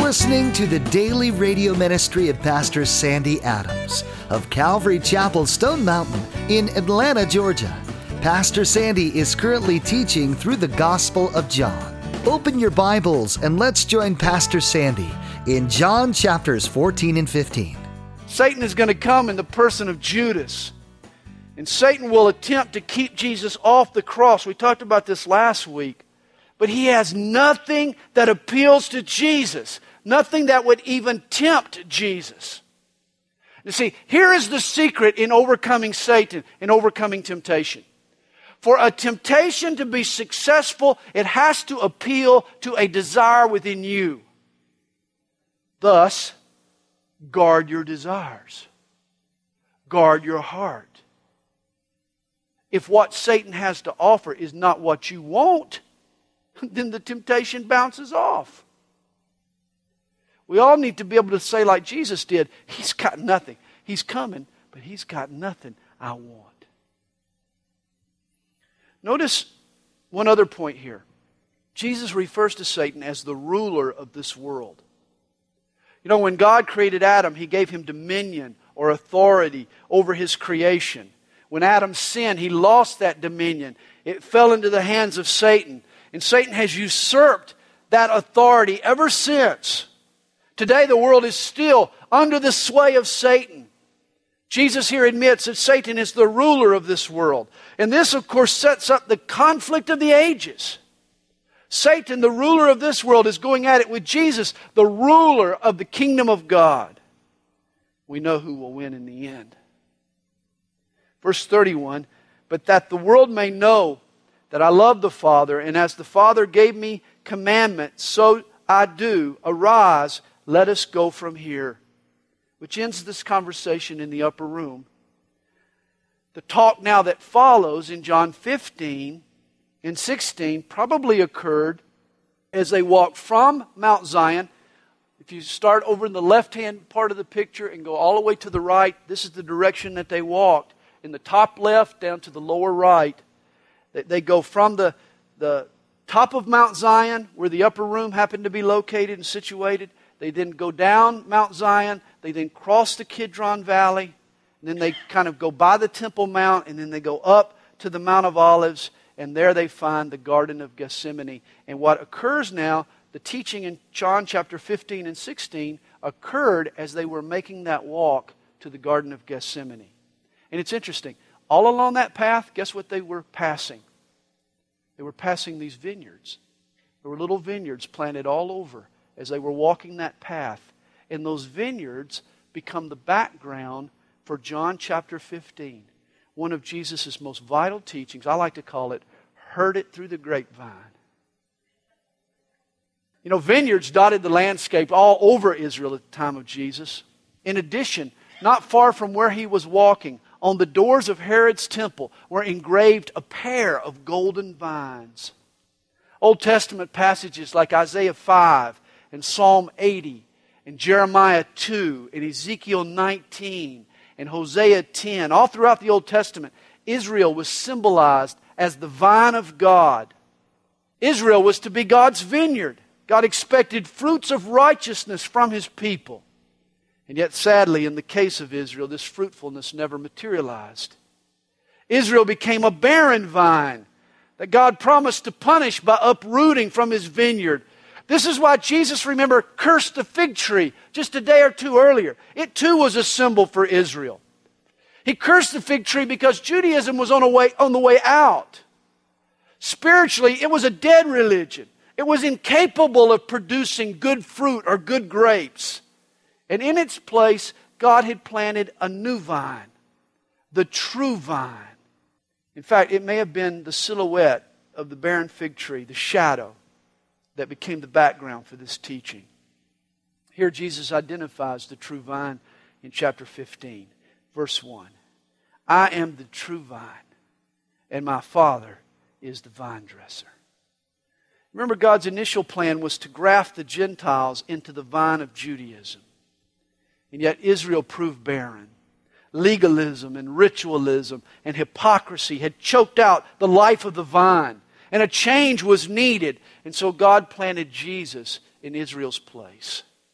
listening to the daily radio ministry of Pastor Sandy Adams of Calvary Chapel, Stone Mountain in Atlanta, Georgia. Pastor Sandy is currently teaching through the Gospel of John. Open your Bibles and let's join Pastor Sandy in John chapters 14 and 15. Satan is going to come in the person of Judas. And Satan will attempt to keep Jesus off the cross. We talked about this last week. But he has nothing that appeals to Jesus. Nothing that would even tempt Jesus. You see, here is the secret in overcoming Satan, in overcoming temptation. For a temptation to be successful, it has to appeal to a desire within you. Thus, guard your desires. Guard your heart. If what Satan has to offer is not what you want, then the temptation bounces off. We all need to be able to say like Jesus did, He's got nothing. He's coming, but He's got nothing I want. Notice one other point here. Jesus refers to Satan as the ruler of this world. You know, when God created Adam, He gave him dominion or authority over his creation. When Adam sinned, he lost that dominion. It fell into the hands of Satan. And Satan has usurped that authority ever since. Today the world is still under the sway of Satan. Jesus here admits that Satan is the ruler of this world. And this, of course, sets up the conflict of the ages. Satan, the ruler of this world, is going at it with Jesus, the ruler of the kingdom of God. We know who will win in the end. Verse 31, but that the world may know that I love the Father, and as the Father gave me commandment, so I do. Arise, let us go from here. Which ends this conversation in the upper room. The talk now that follows in John 15 and 16 probably occurred as they walked from Mount Zion. If you start over in the left-hand part of the picture and go all the way to the right, this is the direction that they walked. In the top left down to the lower right. They go from the top of Mount Zion, where the upper room happened to be located and situated. They then go down Mount Zion. They then cross the Kidron Valley. And then they kind of go by the Temple Mount. And then they go up to the Mount of Olives. And there they find the Garden of Gethsemane. And what occurs now, the teaching in John chapter 15 and 16 occurred as they were making that walk to the Garden of Gethsemane. And it's interesting. All along that path, guess what they were passing? They were passing these vineyards. There were little vineyards planted all over as they were walking that path. And those vineyards become the background for John chapter 15. One of Jesus' most vital teachings. I like to call it, heard it through the grapevine. You know, vineyards dotted the landscape all over Israel at the time of Jesus. In addition, not far from where He was walking, on the doors of Herod's temple were engraved a pair of golden vines. Old Testament passages like Isaiah 5 and Psalm 80 and Jeremiah 2 and Ezekiel 19 and Hosea 10, all throughout the Old Testament, Israel was symbolized as the vine of God. Israel was to be God's vineyard. God expected fruits of righteousness from His people. And yet, sadly, in the case of Israel, this fruitfulness never materialized. Israel became a barren vine that God promised to punish by uprooting from His vineyard. This is why Jesus, remember, cursed the fig tree just a day or two earlier. It too was a symbol for Israel. He cursed the fig tree because Judaism was on the way out. Spiritually, it was a dead religion. It was incapable of producing good fruit or good grapes. And in its place, God had planted a new vine, the true vine. In fact, it may have been the silhouette of the barren fig tree, the shadow, that became the background for this teaching. Here Jesus identifies the true vine in chapter 15, verse 1. I am the true vine, and my Father is the vine dresser. Remember, God's initial plan was to graft the Gentiles into the vine of Judaism. And yet Israel proved barren. Legalism and ritualism and hypocrisy had choked out the life of the vine. And a change was needed. And so God planted Jesus in Israel's place.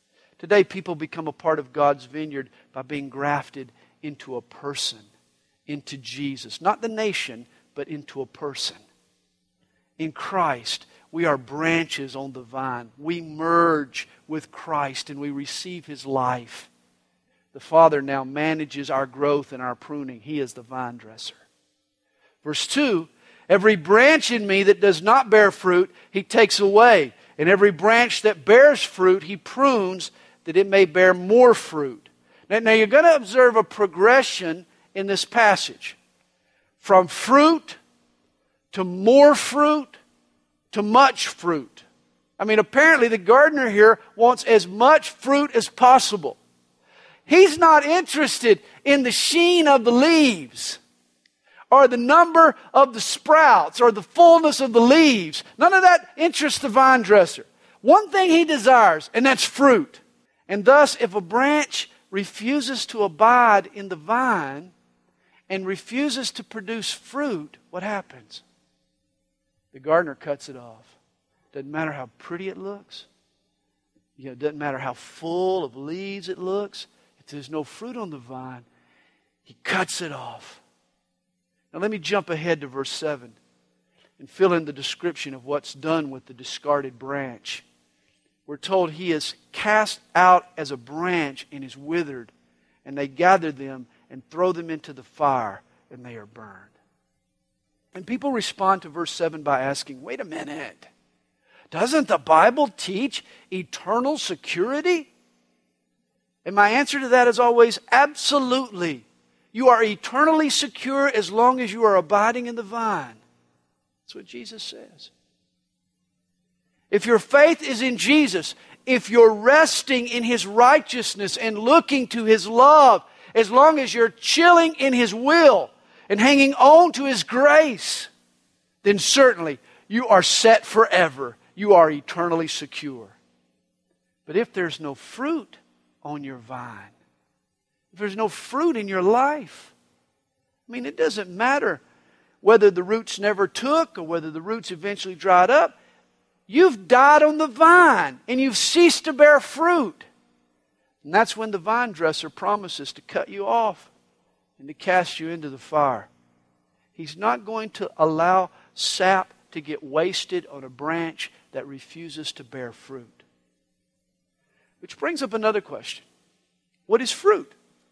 Today, people become a part of God's vineyard by being grafted into a person, into Jesus. Not the nation, but into a person. In Christ, we are branches on the vine. We merge with Christ and we receive His life. The Father now manages our growth and our pruning. He is the vine dresser. Verse 2, every branch in me that does not bear fruit, He takes away. And every branch that bears fruit, He prunes that it may bear more fruit. Now you're going to observe a progression in this passage. From fruit to more fruit to much fruit. I mean, apparently the gardener here wants as much fruit as possible. He's not interested in the sheen of the leaves or the number of the sprouts or the fullness of the leaves. None of that interests the vine dresser. One thing he desires, and that's fruit. And thus, if a branch refuses to abide in the vine and refuses to produce fruit, what happens? The gardener cuts it off. Doesn't matter how pretty it looks. It doesn't matter how full of leaves it looks. If there's no fruit on the vine, He cuts it off. Now let me jump ahead to verse 7 and fill in the description of what's done with the discarded branch. We're told he is cast out as a branch and is withered, and they gather them and throw them into the fire, and they are burned. And people respond to verse 7 by asking, wait a minute, doesn't the Bible teach eternal security? And my answer to that is always, absolutely. You are eternally secure as long as you are abiding in the vine. That's what Jesus says. If your faith is in Jesus, if you're resting in His righteousness and looking to His love, as long as you're chilling in His will and hanging on to His grace, then certainly you are set forever. You are eternally secure. But if there's no fruit on your vine, if there's no fruit in your life, I mean, it doesn't matter whether the roots never took or whether the roots eventually dried up. You've died on the vine and you've ceased to bear fruit. And that's when the vine dresser promises to cut you off and to cast you into the fire. He's not going to allow sap to get wasted on a branch that refuses to bear fruit. Which brings up another question. What is fruit?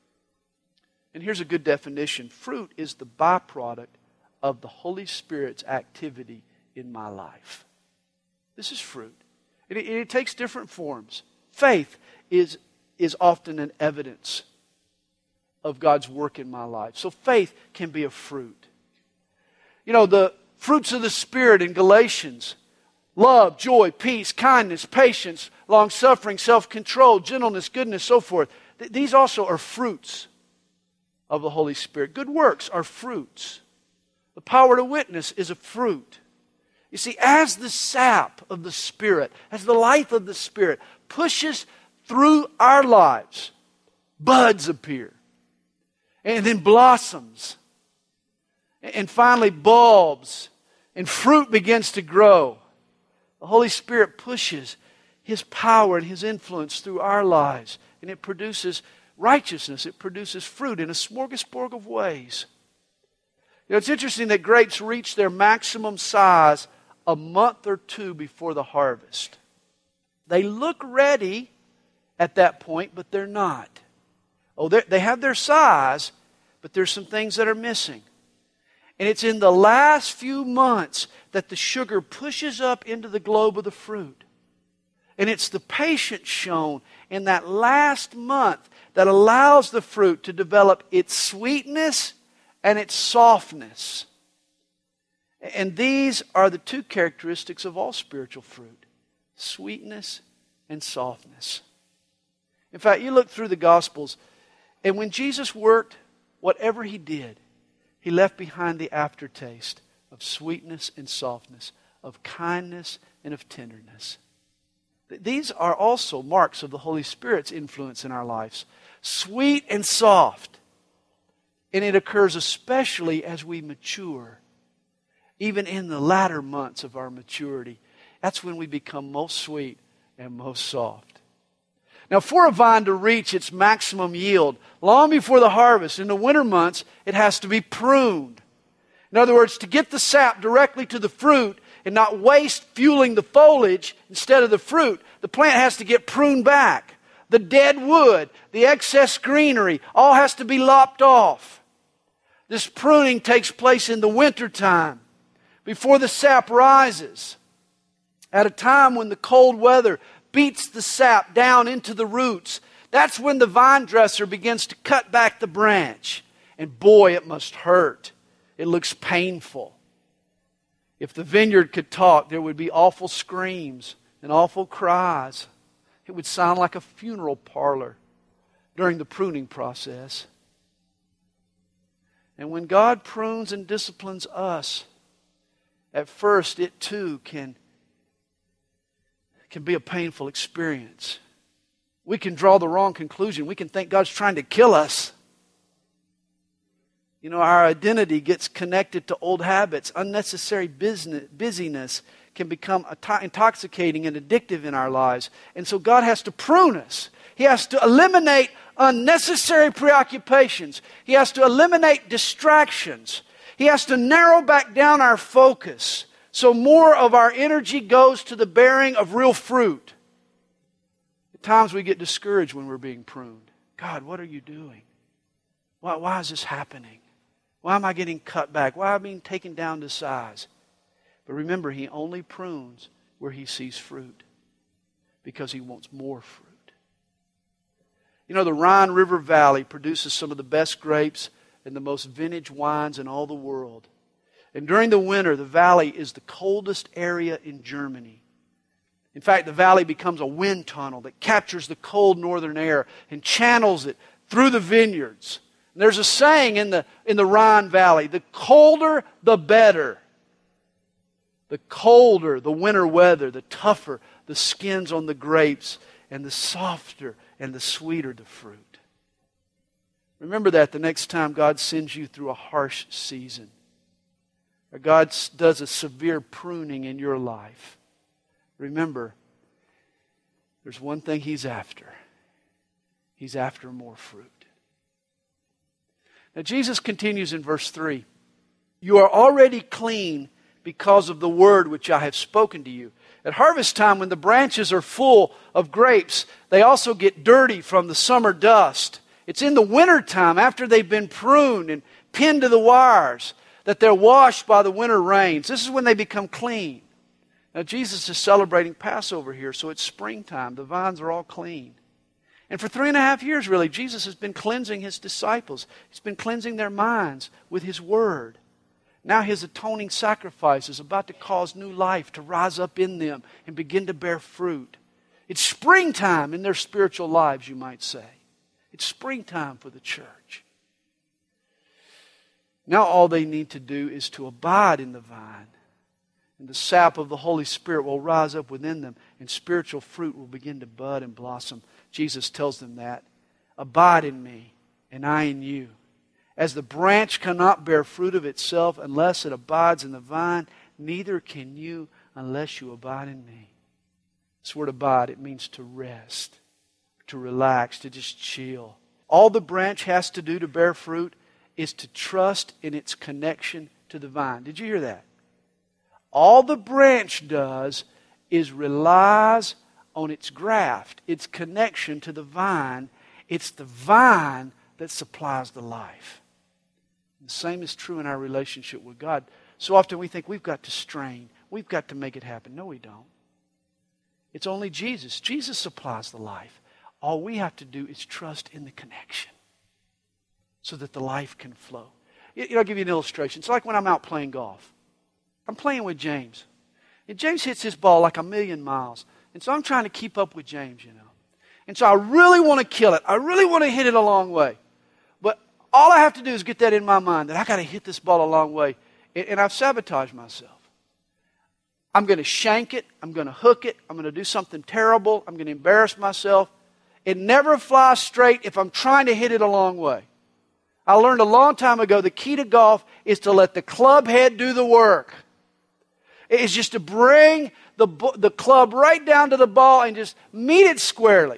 And here's a good definition. Fruit is the byproduct of the Holy Spirit's activity in my life. This is fruit. It takes different forms. Faith is often an evidence of God's work in my life. So faith can be a fruit. You know, the fruits of the Spirit in Galatians: love, joy, peace, kindness, patience, long-suffering, self-control, gentleness, goodness, so forth. These also are fruits of the Holy Spirit. Good works are fruits. The power to witness is a fruit. You see, as the sap of the Spirit, as the life of the Spirit pushes through our lives, buds appear, and then blossoms, and finally bulbs, and fruit begins to grow. The Holy Spirit pushes His power and His influence through our lives, and it produces righteousness. It produces fruit in a smorgasbord of ways. You know, it's interesting that grapes reach their maximum size a month or two before the harvest. They look ready at that point, but they're not. Oh, they have their size, but there's some things that are missing. And it's in the last few months that the sugar pushes up into the globe of the fruit. And it's the patience shown in that last month that allows the fruit to develop its sweetness and its softness. And these are the two characteristics of all spiritual fruit: sweetness and softness. In fact, you look through the Gospels, and when Jesus worked, whatever He did, He left behind the aftertaste of sweetness and softness, of kindness and of tenderness. These are also marks of the Holy Spirit's influence in our lives. Sweet and soft. And it occurs especially as we mature. Even in the latter months of our maturity, that's when we become most sweet and most soft. Now, for a vine to reach its maximum yield, long before the harvest, in the winter months, it has to be pruned. In other words, to get the sap directly to the fruit and not waste fueling the foliage instead of the fruit, the plant has to get pruned back. The dead wood, the excess greenery, all has to be lopped off. This pruning takes place in the wintertime, before the sap rises, at a time when the cold weather beats the sap down into the roots. That's when the vine dresser begins to cut back the branch. And boy, it must hurt. It looks painful. If the vineyard could talk, there would be awful screams and awful cries. It would sound like a funeral parlor during the pruning process. And when God prunes and disciplines us, at first it too can be a painful experience. We can draw the wrong conclusion. We can think God's trying to kill us. You know, our identity gets connected to old habits. Unnecessary busyness can become intoxicating and addictive in our lives. And so God has to prune us. He has to eliminate unnecessary preoccupations. He has to eliminate distractions. He has to narrow back down our focus so more of our energy goes to the bearing of real fruit. At times we get discouraged when we're being pruned. God, what are you doing? Why is this happening? Why am I getting cut back? Why am I being taken down to size? But remember, He only prunes where He sees fruit, because He wants more fruit. You know, the Rhine River Valley produces some of the best grapes and the most vintage wines in all the world. And during the winter, the valley is the coldest area in Germany. In fact, the valley becomes a wind tunnel that captures the cold northern air and channels it through the vineyards. And there's a saying in the Rhine Valley: the colder, the better. The colder the winter weather, the tougher the skins on the grapes, and the softer and the sweeter the fruit. Remember that the next time God sends you through a harsh season, or God does a severe pruning in your life. Remember, there's one thing He's after. He's after more fruit. Now Jesus continues in verse 3. You are already clean because of the word which I have spoken to you. At harvest time, when the branches are full of grapes, they also get dirty from the summer dust. It's in the wintertime, after they've been pruned and pinned to the wires, that they're washed by the winter rains. This is when they become clean. Now Jesus is celebrating Passover here, so it's springtime. The vines are all clean. And for 3.5 years, really, Jesus has been cleansing His disciples. He's been cleansing their minds with His Word. Now His atoning sacrifice is about to cause new life to rise up in them and begin to bear fruit. It's springtime in their spiritual lives, you might say. It's springtime for the church. Now all they need to do is to abide in the vine. And the sap of the Holy Spirit will rise up within them, and spiritual fruit will begin to bud and blossom. Jesus tells them that. Abide in me, and I in you. As the branch cannot bear fruit of itself unless it abides in the vine, neither can you unless you abide in me. This word abide, it means to rest, to relax, to just chill. All the branch has to do to bear fruit is to trust in its connection to the vine. Did you hear that? All the branch does is relies on its graft, its connection to the vine. It's the vine that supplies the life. The same is true in our relationship with God. So often we think we've got to strain. We've got to make it happen. No, we don't. It's only Jesus. Jesus supplies the life. All we have to do is trust in the connection so that the life can flow. I'll give you an illustration. It's like when I'm out playing golf. I'm playing with James. And James hits his ball like 1,000,000 miles. And so I'm trying to keep up with James, And so I really want to kill it. I really want to hit it a long way. But all I have to do is get that in my mind, that I got to hit this ball a long way. And I've sabotaged myself. I'm going to shank it. I'm going to hook it. I'm going to do something terrible. I'm going to embarrass myself. It never flies straight if I'm trying to hit it a long way. I learned a long time ago the key to golf is to let the club head do the work. It's just to bring the club right down to the ball and just meet it squarely.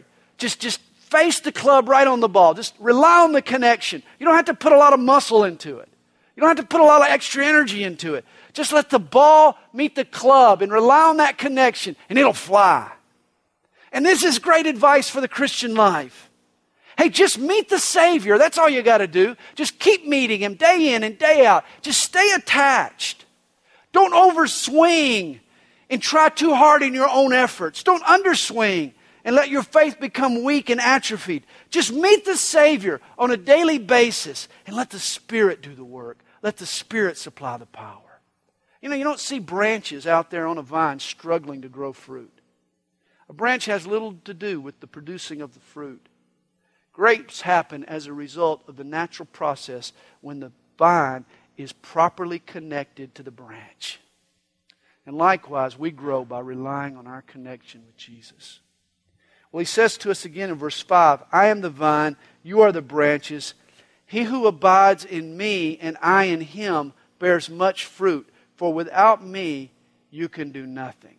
Just face the club right on the ball. Just rely on the connection. You don't have to put a lot of muscle into it. You don't have to put a lot of extra energy into it. Just let the ball meet the club and rely on that connection, and it'll fly. And this is great advice for the Christian life. Hey, just meet the Savior. That's all you got to do. Just keep meeting Him day in and day out. Just stay attached. Don't overswing and try too hard in your own efforts. Don't underswing and let your faith become weak and atrophied. Just meet the Savior on a daily basis and let the Spirit do the work. Let the Spirit supply the power. You know, you don't see branches out there on a vine struggling to grow fruit. A branch has little to do with the producing of the fruit. Grapes happen as a result of the natural process when the vine is properly connected to the branch. And likewise, we grow by relying on our connection with Jesus. Well, He says to us again in verse 5, I am the vine, you are the branches. He who abides in me and I in him bears much fruit, for without me you can do nothing.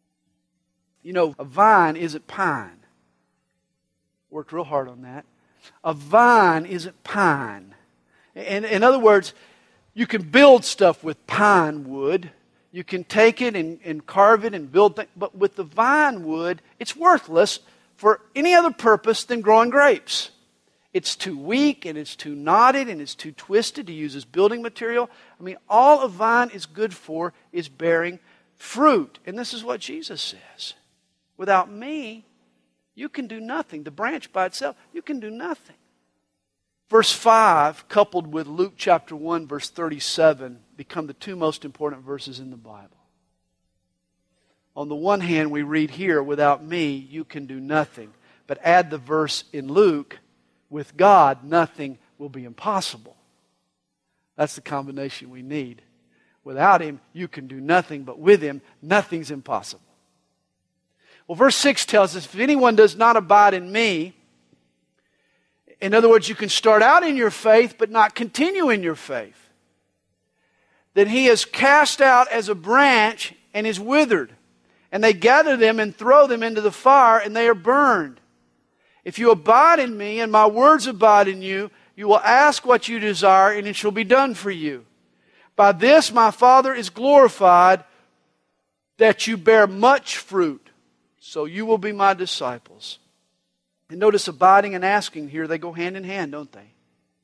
You know, a vine isn't pine. Worked real hard on that. A vine isn't pine. In other words, you can build stuff with pine wood. You can take it and carve it and build things. But with the vine wood, it's worthless for any other purpose than growing grapes. It's too weak and it's too knotted and it's too twisted to use as building material. I mean, all a vine is good for is bearing fruit. And this is what Jesus says. Without me, you can do nothing. The branch by itself, you can do nothing. Verse 5, coupled with Luke chapter 1, verse 37, become the two most important verses in the Bible. On the one hand, we read here, without me, you can do nothing. But add the verse in Luke, with God, nothing will be impossible. That's the combination we need. Without Him, you can do nothing, but with Him, nothing's impossible. Well, verse 6 tells us, if anyone does not abide in me, in other words, you can start out in your faith, but not continue in your faith, then he is cast out as a branch and is withered. And they gather them and throw them into the fire, and they are burned. If you abide in me, and my words abide in you, you will ask what you desire, and it shall be done for you. By this my Father is glorified, that you bear much fruit, so you will be my disciples. And notice abiding and asking here, they go hand in hand, don't they?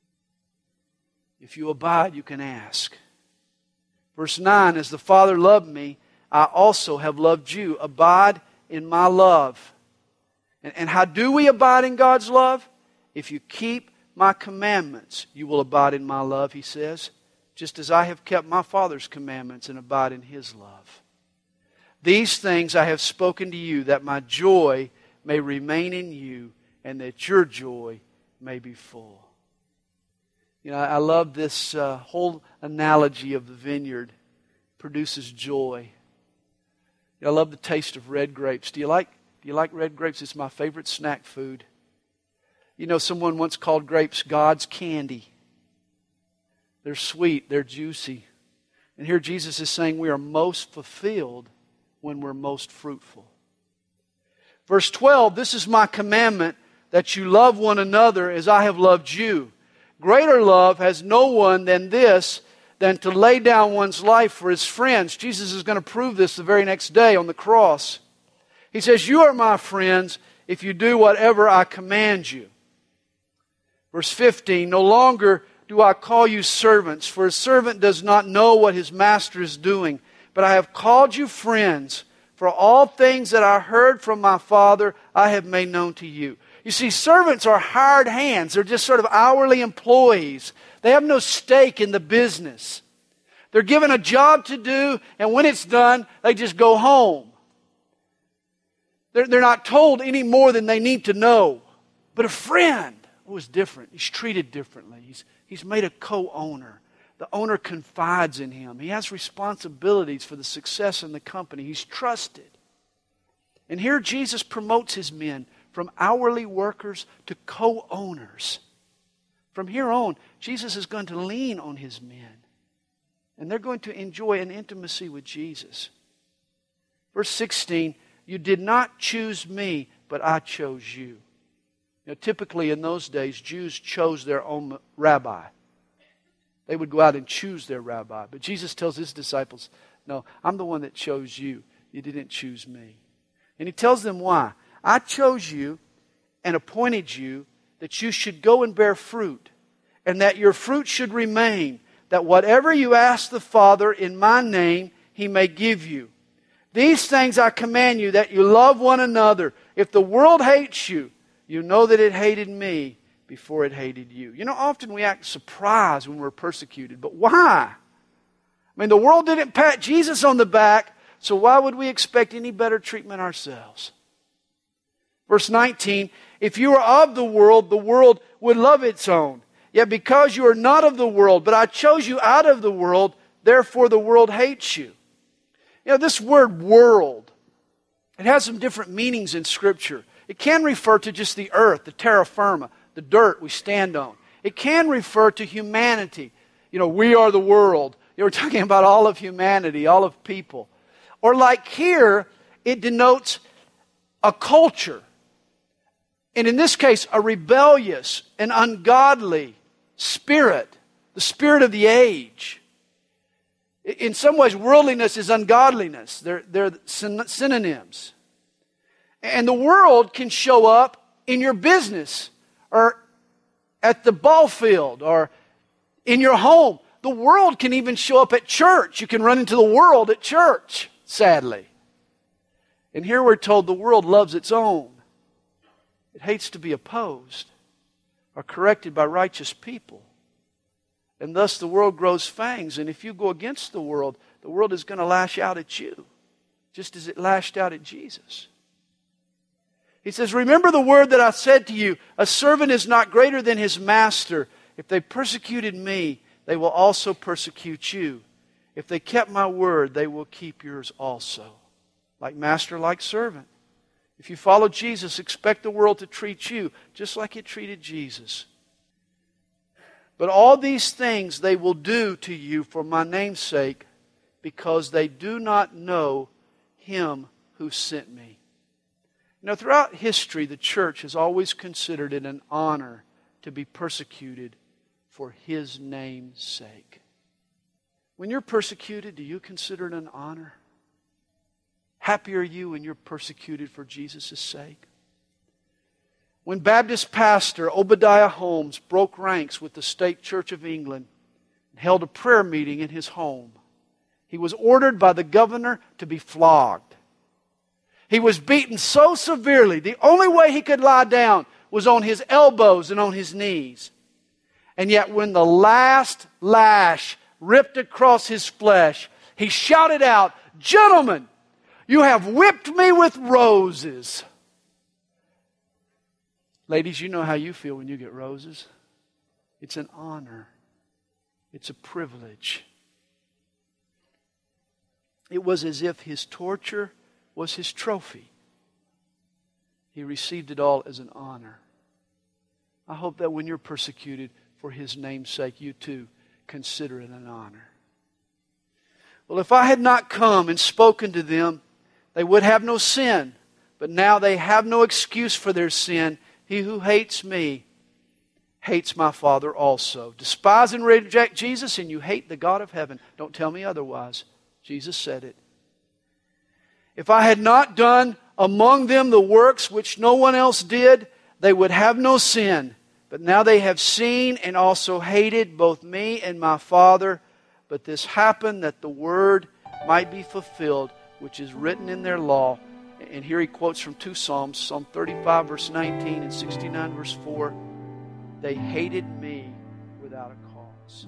If you abide, you can ask. Verse 9, as the Father loved me, I also have loved you. Abide in my love. And how do we abide in God's love? If you keep my commandments, you will abide in my love, He says, just as I have kept my Father's commandments and abide in His love. These things I have spoken to you, that my joy may remain in you, and that your joy may be full. You know, I love this whole analogy of the vineyard. Produces joy. You know, I love the taste of red grapes. Do you like red grapes? It's my favorite snack food. You know, someone once called grapes God's candy. They're sweet, they're juicy. And here Jesus is saying we are most fulfilled when we're most fruitful. Verse 12, this is my commandment, that you love one another as I have loved you. Greater love has no one than this, than to lay down one's life for his friends. Jesus is going to prove this the very next day on the cross. He says, you are my friends if you do whatever I command you. Verse 15, no longer do I call you servants, for a servant does not know what his master is doing. But I have called you friends, for all things that I heard from my Father I have made known to you. You see, servants are hired hands. They're just sort of hourly employees. They have no stake in the business. They're given a job to do, and when it's done, they just go home. They're not told any more than they need to know. But a friend was different. He's treated differently. He's made a co-owner. The owner confides in him. He has responsibilities for the success in the company. He's trusted. And here Jesus promotes His men from hourly workers to co-owners. From here on, Jesus is going to lean on His men. And they're going to enjoy an intimacy with Jesus. Verse 16, you did not choose me, but I chose you. Typically in those days, Jews chose their own rabbi. They would go out and choose their rabbi. But Jesus tells His disciples, no, I'm the one that chose you. You didn't choose me. And He tells them why. I chose you and appointed you that you should go and bear fruit, and that your fruit should remain, that whatever you ask the Father in my name, He may give you. These things I command you, that you love one another. If the world hates you, you know that it hated me before it hated you. Often we act surprised when we're persecuted. But why? The world didn't pat Jesus on the back, so why would we expect any better treatment ourselves? Verse 19, if you are of the world would love its own. Yet because you are not of the world, but I chose you out of the world, therefore the world hates you. This word world, it has some different meanings in Scripture. It can refer to just the earth, the terra firma, the dirt we stand on. It can refer to humanity. We are the world. We're talking about all of humanity, all of people. Or like here, it denotes a culture. And in this case, a rebellious and ungodly spirit, the spirit of the age. In some ways, worldliness is ungodliness. They're synonyms. And the world can show up in your business or at the ball field or in your home. The world can even show up at church. You can run into the world at church, sadly. And here we're told the world loves its own. It hates to be opposed or corrected by righteous people. And thus the world grows fangs. And if you go against the world is going to lash out at you, just as it lashed out at Jesus. He says, remember the word that I said to you, a servant is not greater than his master. If they persecuted me, they will also persecute you. If they kept my word, they will keep yours also. Like master, like servant. If you follow Jesus, expect the world to treat you just like it treated Jesus. But all these things they will do to you for my name's sake, because they do not know Him who sent me. Throughout history, the church has always considered it an honor to be persecuted for His name's sake. When you're persecuted, do you consider it an honor? Happy are you when you're persecuted for Jesus' sake? When Baptist pastor Obadiah Holmes broke ranks with the State Church of England and held a prayer meeting in his home, he was ordered by the governor to be flogged. He was beaten so severely, the only way he could lie down was on his elbows and on his knees. And yet when the last lash ripped across his flesh, he shouted out, "Gentlemen, you have whipped me with roses." Ladies, you know how you feel when you get roses. It's an honor. It's a privilege. It was as if his torture was his trophy. He received it all as an honor. I hope that when you're persecuted for His name's sake, you too consider it an honor. Well, if I had not come and spoken to them, they would have no sin. But now they have no excuse for their sin. He who hates me hates my Father also. Despise and reject Jesus, and you hate the God of heaven. Don't tell me otherwise. Jesus said it. If I had not done among them the works which no one else did, they would have no sin. But now they have seen and also hated both me and my Father. But this happened that the word might be fulfilled, which is written in their law. And here he quotes from two Psalms, Psalm 35 verse 19 and 69 verse 4. They hated me without a cause.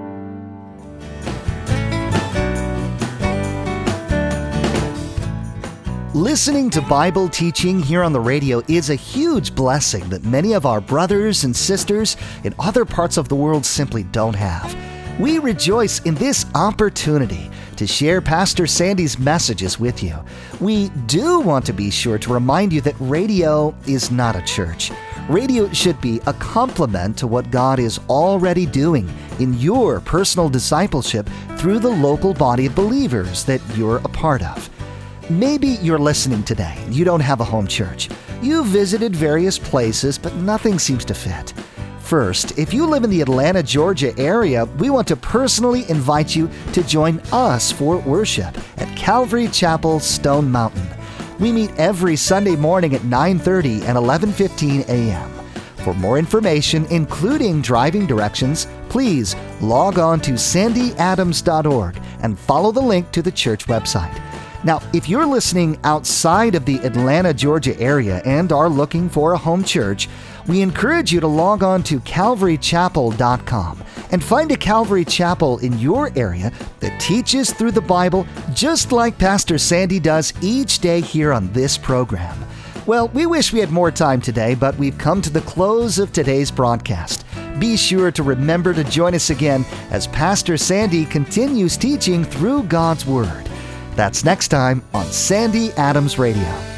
Listening to Bible teaching here on the radio is a huge blessing that many of our brothers and sisters in other parts of the world simply don't have. We rejoice in this opportunity to share Pastor Sandy's messages with you. We do want to be sure to remind you that radio is not a church. Radio should be a complement to what God is already doing in your personal discipleship through the local body of believers that you're a part of. Maybe you're listening today and you don't have a home church. You've visited various places, but nothing seems to fit. First, if you live in the Atlanta, Georgia area, we want to personally invite you to join us for worship at Calvary Chapel, Stone Mountain. We meet every Sunday morning at 9:30 and 11:15 a.m. For more information, including driving directions, please log on to sandyadams.org and follow the link to the church website. Now, if you're listening outside of the Atlanta, Georgia area and are looking for a home church, we encourage you to log on to calvarychapel.com and find a Calvary Chapel in your area that teaches through the Bible just like Pastor Sandy does each day here on this program. Well, we wish we had more time today, but we've come to the close of today's broadcast. Be sure to remember to join us again as Pastor Sandy continues teaching through God's Word. That's next time on Sandy Adams Radio.